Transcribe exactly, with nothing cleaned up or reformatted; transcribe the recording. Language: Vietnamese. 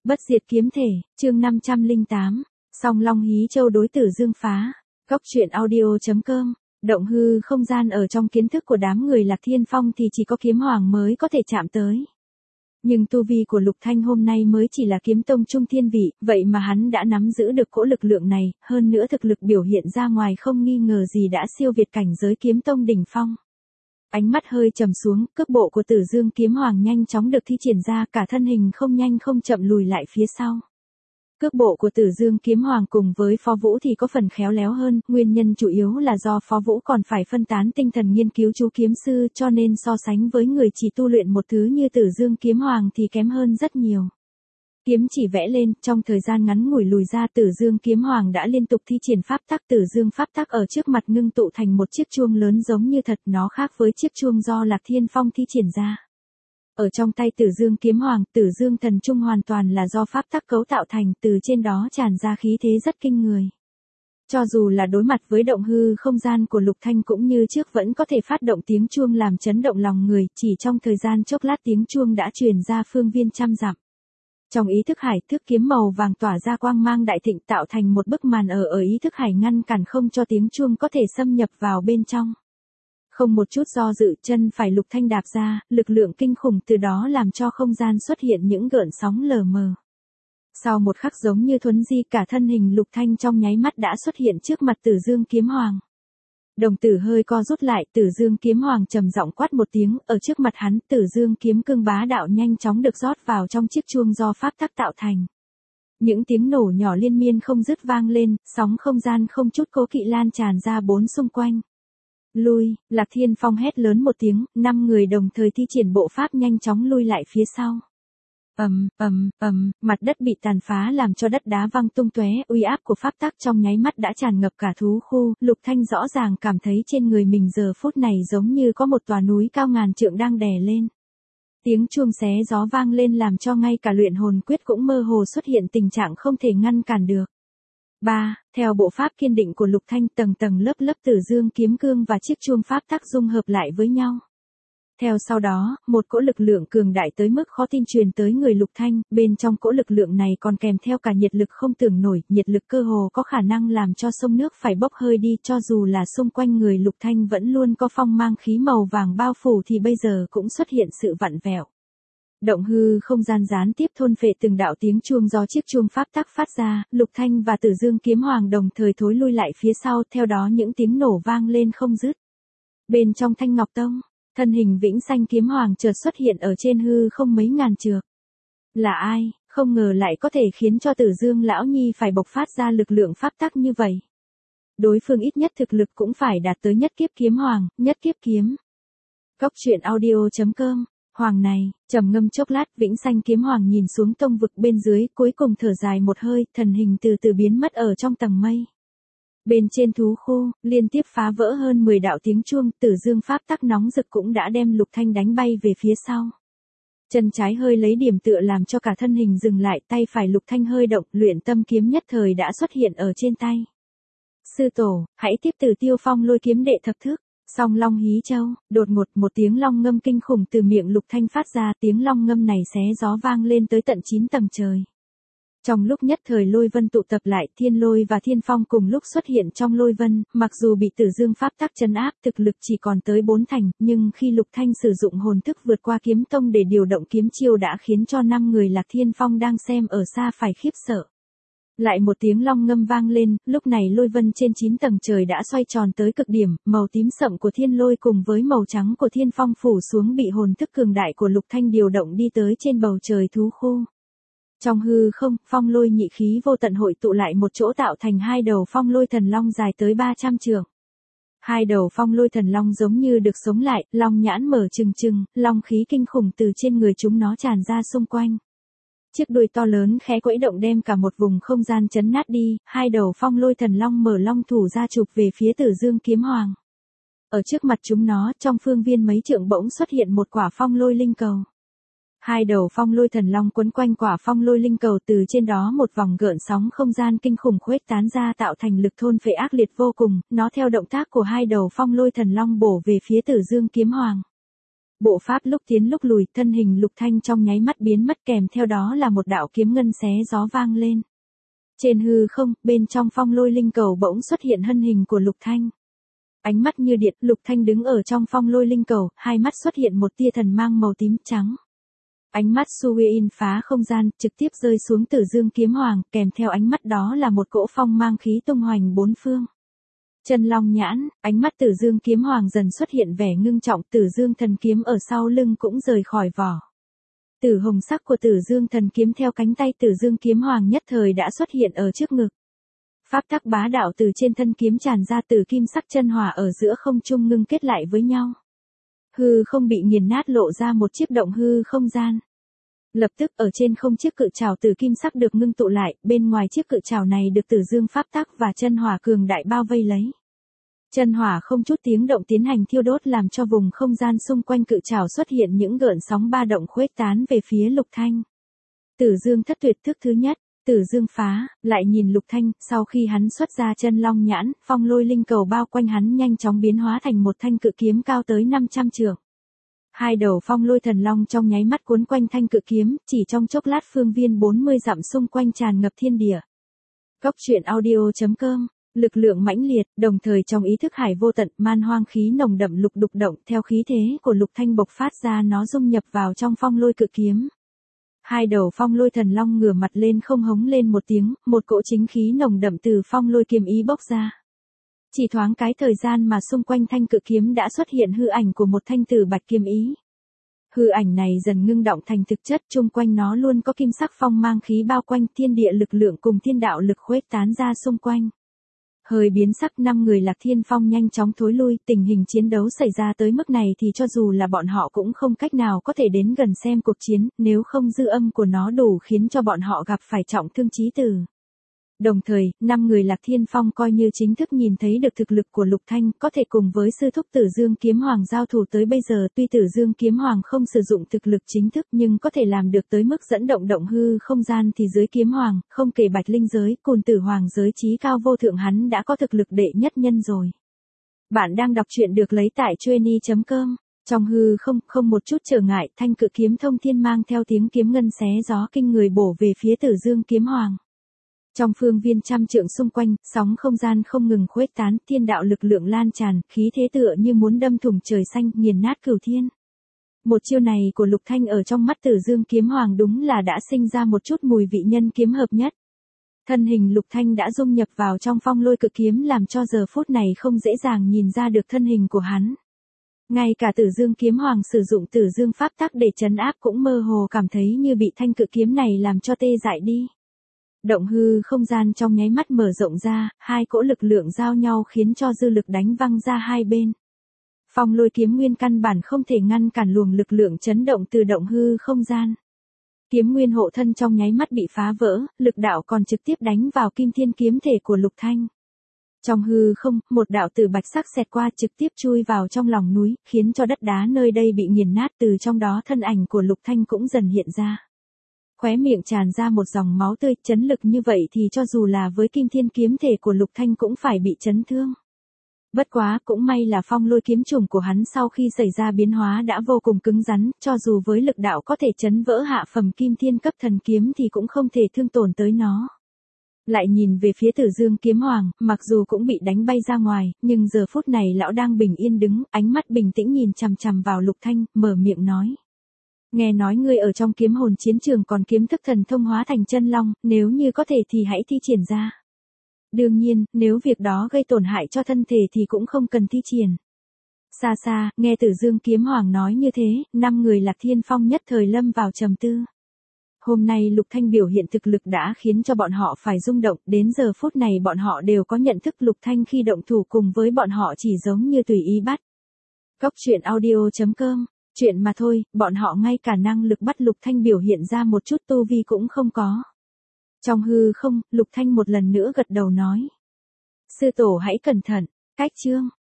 Bất diệt kiếm thể, chương năm trăm lẻ tám, Song Long Hí Châu đối Tử Dương phá. Góc truyện audio chấm com. Động hư không gian ở trong kiến thức của đám người Lạc Thiên Phong thì chỉ có kiếm hoàng mới có thể chạm tới. Nhưng tu vi của Lục Thanh hôm nay mới chỉ là kiếm tông trung thiên vị, vậy mà hắn đã nắm giữ được cỗ lực lượng này, hơn nữa thực lực biểu hiện ra ngoài không nghi ngờ gì đã siêu việt cảnh giới kiếm tông đỉnh phong. Ánh mắt hơi trầm xuống, cước bộ của Tử Dương kiếm hoàng nhanh chóng được thi triển ra, cả thân hình không nhanh không chậm lùi lại phía sau. Cước bộ của Tử Dương kiếm hoàng cùng với Phó Vũ thì có phần khéo léo hơn, nguyên nhân chủ yếu là do Phó Vũ còn phải phân tán tinh thần nghiên cứu chú kiếm sư, cho nên so sánh với người chỉ tu luyện một thứ như Tử Dương kiếm hoàng thì kém hơn rất nhiều. Kiếm chỉ vẽ lên, trong thời gian ngắn ngủi lùi ra, Tử Dương kiếm hoàng đã liên tục thi triển pháp tắc. Tử Dương pháp tắc ở trước mặt ngưng tụ thành một chiếc chuông lớn giống như thật, nó khác với chiếc chuông do Lạc Thiên Phong thi triển ra. Ở trong tay Tử Dương kiếm hoàng, Tử Dương thần trung hoàn toàn là do pháp tắc cấu tạo thành, từ trên đó tràn ra khí thế rất kinh người. Cho dù là đối mặt với động hư không gian của Lục Thanh cũng như trước vẫn có thể phát động tiếng chuông làm chấn động lòng người, chỉ trong thời gian chốc lát tiếng chuông đã truyền ra phương viên trăm dặm. Trong ý thức hải, thước kiếm màu vàng tỏa ra quang mang đại thịnh, tạo thành một bức màn ở ở ý thức hải ngăn cản không cho tiếng chuông có thể xâm nhập vào bên trong. Không một chút do dự, chân phải Lục Thanh đạp ra, lực lượng kinh khủng từ đó làm cho không gian xuất hiện những gợn sóng lờ mờ. Sau một khắc giống như thuấn di, cả thân hình Lục Thanh trong nháy mắt đã xuất hiện trước mặt Tử Dương kiếm hoàng. Đồng tử hơi co rút lại, Tử Dương kiếm hoàng trầm giọng quát một tiếng, ở trước mặt hắn, Tử Dương kiếm cương bá đạo nhanh chóng được rót vào trong chiếc chuông do pháp tắc tạo thành. Những tiếng nổ nhỏ liên miên không dứt vang lên, sóng không gian không chút cố kỵ lan tràn ra bốn xung quanh. Lui, Lạc Thiên Phong hét lớn một tiếng, năm người đồng thời thi triển bộ pháp nhanh chóng lui lại phía sau. Ầm, ầm, ầm, mặt đất bị tàn phá làm cho đất đá văng tung tóe, uy áp của pháp tắc trong nháy mắt đã tràn ngập cả thú khu. Lục Thanh rõ ràng cảm thấy trên người mình giờ phút này giống như có một tòa núi cao ngàn trượng đang đè lên. Tiếng chuông xé gió vang lên làm cho ngay cả luyện hồn quyết cũng mơ hồ xuất hiện tình trạng không thể ngăn cản được. ba. Theo bộ pháp kiên định của Lục Thanh, tầng tầng lớp lớp Tử Dương kiếm cương và chiếc chuông pháp tắc dung hợp lại với nhau. Theo sau đó, một cỗ lực lượng cường đại tới mức khó tin truyền tới người Lục Thanh, bên trong cỗ lực lượng này còn kèm theo cả nhiệt lực không tưởng nổi, nhiệt lực cơ hồ có khả năng làm cho sông nước phải bốc hơi đi, cho dù là xung quanh người Lục Thanh vẫn luôn có phong mang khí màu vàng bao phủ thì bây giờ cũng xuất hiện sự vặn vẹo. Động hư không gian gián tiếp thôn phệ từng đạo tiếng chuông do chiếc chuông pháp tắc phát ra, Lục Thanh và Tử Dương kiếm hoàng đồng thời thối lui lại phía sau, theo đó những tiếng nổ vang lên không dứt. Bên trong Thanh Ngọc Tông, thân hình Vĩnh Xanh kiếm hoàng chợt xuất hiện ở trên hư không mấy ngàn trượng. Là ai, không ngờ lại có thể khiến cho Tử Dương lão nhi phải bộc phát ra lực lượng pháp tắc như vậy. Đối phương ít nhất thực lực cũng phải đạt tới nhất kiếp kiếm hoàng, nhất kiếp kiếm. Góc truyện audio chấm com. Hoàng này, trầm ngâm chốc lát, Vĩnh Xanh kiếm hoàng nhìn xuống tông vực bên dưới, cuối cùng thở dài một hơi, thần hình từ từ biến mất ở trong tầng mây. Bên trên thú khu, liên tiếp phá vỡ hơn mười đạo tiếng chuông, Tử Dương pháp tắc nóng rực cũng đã đem Lục Thanh đánh bay về phía sau. Chân trái hơi lấy điểm tựa làm cho cả thân hình dừng lại, tay phải Lục Thanh hơi động, luyện tâm kiếm nhất thời đã xuất hiện ở trên tay. Sư tổ, hãy tiếp từ Tiêu Phong lôi kiếm đệ thập thức. Song Long Hí Châu, đột ngột một tiếng long ngâm kinh khủng từ miệng Lục Thanh phát ra, tiếng long ngâm này xé gió vang lên tới tận chín tầng trời. Trong lúc nhất thời lôi vân tụ tập lại, thiên lôi và thiên phong cùng lúc xuất hiện trong lôi vân, mặc dù bị Tử Dương pháp tắc trấn áp, thực lực chỉ còn tới bốn thành, nhưng khi Lục Thanh sử dụng hồn thức vượt qua kiếm tông để điều động kiếm chiêu đã khiến cho năm người Lạc Thiên Phong đang xem ở xa phải khiếp sợ. Lại một tiếng long ngâm vang lên, lúc này lôi vân trên chín tầng trời đã xoay tròn tới cực điểm, màu tím sậm của thiên lôi cùng với màu trắng của thiên phong phủ xuống bị hồn thức cường đại của Lục Thanh điều động đi tới trên bầu trời thú khu. Trong hư không, phong lôi nhị khí vô tận hội tụ lại một chỗ tạo thành hai đầu phong lôi thần long dài tới ba trăm trượng. Hai đầu phong lôi thần long giống như được sống lại, long nhãn mở trừng trừng, long khí kinh khủng từ trên người chúng nó tràn ra xung quanh. Chiếc đuôi to lớn khẽ quẫy động đem cả một vùng không gian chấn nát đi, hai đầu phong lôi thần long mở long thủ ra chụp về phía Tử Dương kiếm hoàng. Ở trước mặt chúng nó, trong phương viên mấy trượng bỗng xuất hiện một quả phong lôi linh cầu. Hai đầu phong lôi thần long quấn quanh quả phong lôi linh cầu, từ trên đó một vòng gợn sóng không gian kinh khủng khuếch tán ra tạo thành lực thôn phệ ác liệt vô cùng, nó theo động tác của hai đầu phong lôi thần long bổ về phía Tử Dương kiếm hoàng. Bộ pháp lúc tiến lúc lùi, thân hình Lục Thanh trong nháy mắt biến mất, kèm theo đó là một đạo kiếm ngân xé gió vang lên. Trên hư không, bên trong phong lôi linh cầu bỗng xuất hiện thân hình của Lục Thanh. Ánh mắt như điện, Lục Thanh đứng ở trong phong lôi linh cầu, hai mắt xuất hiện một tia thần mang màu tím trắng. Ánh mắt Suyin phá không gian, trực tiếp rơi xuống Tử Dương kiếm hoàng, kèm theo ánh mắt đó là một cỗ phong mang khí tung hoành bốn phương. Chân long nhãn, ánh mắt Tử Dương kiếm hoàng dần xuất hiện vẻ ngưng trọng, Tử Dương thần kiếm ở sau lưng cũng rời khỏi vỏ. Tử hồng sắc của Tử Dương thần kiếm theo cánh tay Tử Dương kiếm hoàng nhất thời đã xuất hiện ở trước ngực. Pháp tắc bá đạo từ trên thân kiếm tràn ra, từ kim sắc chân hỏa ở giữa không trung ngưng kết lại với nhau. Hư không bị nghiền nát, lộ ra một chiếc động hư không gian. Lập tức ở trên không chiếc cự trảo từ kim sắc được ngưng tụ lại, bên ngoài chiếc cự trảo này được Tử Dương pháp tắc và chân hỏa cường đại bao vây lấy. Chân hỏa không chút tiếng động tiến hành thiêu đốt, làm cho vùng không gian xung quanh cự trảo xuất hiện những gợn sóng ba động khuếch tán về phía Lục Thanh. Tử Dương thất tuyệt thức thứ nhất, Tử Dương phá, lại nhìn Lục Thanh, sau khi hắn xuất ra chân long nhãn, phong lôi linh cầu bao quanh hắn nhanh chóng biến hóa thành một thanh cự kiếm cao tới năm trăm trượng. Hai đầu phong lôi thần long trong nháy mắt cuốn quanh thanh cự kiếm, chỉ trong chốc lát phương viên bốn mươi dặm xung quanh tràn ngập thiên địa. Cốc truyện audio chấm com, lực lượng mãnh liệt, đồng thời trong ý thức hải vô tận, man hoang khí nồng đậm lục đục động, theo khí thế của Lục Thanh bộc phát ra nó dung nhập vào trong phong lôi cự kiếm. Hai đầu phong lôi thần long ngửa mặt lên không hống lên một tiếng, một cỗ chính khí nồng đậm từ phong lôi kiếm ý bốc ra. Chỉ thoáng cái thời gian mà xung quanh thanh cự kiếm đã xuất hiện hư ảnh của một thanh tử bạch kiếm ý. Hư ảnh này dần ngưng động thành thực chất, chung quanh nó luôn có kim sắc phong mang khí bao quanh, thiên địa lực lượng cùng thiên đạo lực khuếch tán ra xung quanh. Hơi biến sắc, năm người Lạc Thiên Phong nhanh chóng thối lui, tình hình chiến đấu xảy ra tới mức này thì cho dù là bọn họ cũng không cách nào có thể đến gần xem cuộc chiến, nếu không dư âm của nó đủ khiến cho bọn họ gặp phải trọng thương chí tử. Đồng thời, năm người Lạc Thiên Phong coi như chính thức nhìn thấy được thực lực của Lục Thanh, có thể cùng với sư thúc Tử Dương kiếm hoàng giao thủ tới bây giờ, tuy Tử Dương kiếm hoàng không sử dụng thực lực chính thức nhưng có thể làm được tới mức dẫn động động hư không gian thì dưới kiếm hoàng, không kể Bạch Linh giới, Côn Tử hoàng giới chí cao vô thượng, hắn đã có thực lực đệ nhất nhân rồi. Bạn đang đọc truyện được lấy tại chueny chấm com. Trong hư không, không một chút trở ngại, thanh cự kiếm thông thiên mang theo tiếng kiếm ngân xé gió kinh người bổ về phía Tử Dương kiếm hoàng. Trong phương viên trăm trượng xung quanh, sóng không gian không ngừng khuếch tán, thiên đạo lực lượng lan tràn, khí thế tựa như muốn đâm thủng trời xanh, nghiền nát cửu thiên. Một chiêu này của Lục Thanh ở trong mắt Tử Dương kiếm hoàng đúng là đã sinh ra một chút mùi vị nhân kiếm hợp nhất. Thân hình Lục Thanh đã dung nhập vào trong phong lôi cự kiếm, làm cho giờ phút này không dễ dàng nhìn ra được thân hình của hắn. Ngay cả Tử Dương kiếm hoàng sử dụng Tử Dương pháp tắc để trấn áp cũng mơ hồ cảm thấy như bị thanh cự kiếm này làm cho tê dại đi. Động hư không gian trong nháy mắt mở rộng ra, hai cỗ lực lượng giao nhau khiến cho dư lực đánh văng ra hai bên. Phong lôi kiếm nguyên căn bản không thể ngăn cản luồng lực lượng chấn động từ động hư không gian. Kiếm nguyên hộ thân trong nháy mắt bị phá vỡ, lực đạo còn trực tiếp đánh vào kim thiên kiếm thể của Lục Thanh. Trong hư không, một đạo tử bạch sắc xẹt qua trực tiếp chui vào trong lòng núi, khiến cho đất đá nơi đây bị nghiền nát, từ trong đó thân ảnh của Lục Thanh cũng dần hiện ra. Khóe miệng tràn ra một dòng máu tươi, chấn lực như vậy thì cho dù là với kim thiên kiếm thể của Lục Thanh cũng phải bị chấn thương. Bất quá, cũng may là phong lôi kiếm trùng của hắn sau khi xảy ra biến hóa đã vô cùng cứng rắn, cho dù với lực đạo có thể chấn vỡ hạ phẩm kim thiên cấp thần kiếm thì cũng không thể thương tổn tới nó. Lại nhìn về phía Tử Dương kiếm hoàng, mặc dù cũng bị đánh bay ra ngoài, nhưng giờ phút này lão đang bình yên đứng, ánh mắt bình tĩnh nhìn chằm chằm vào Lục Thanh, mở miệng nói. Nghe nói ngươi ở trong kiếm hồn chiến trường còn kiếm thức thần thông hóa thành chân long, nếu như có thể thì hãy thi triển ra. Đương nhiên, nếu việc đó gây tổn hại cho thân thể thì cũng không cần thi triển. Xa xa, nghe Tử Dương kiếm hoàng nói như thế, năm người Lạc Thiên Phong nhất thời lâm vào trầm tư. Hôm nay Lục Thanh biểu hiện thực lực đã khiến cho bọn họ phải rung động, đến giờ phút này bọn họ đều có nhận thức Lục Thanh khi động thủ cùng với bọn họ chỉ giống như tùy ý bắt. Cốc truyện audio chấm com, chuyện mà thôi, bọn họ ngay cả năng lực bắt Lục Thanh biểu hiện ra một chút tu vi cũng không có. Trong hư không, Lục Thanh một lần nữa gật đầu nói. Sư tổ hãy cẩn thận, cách chương.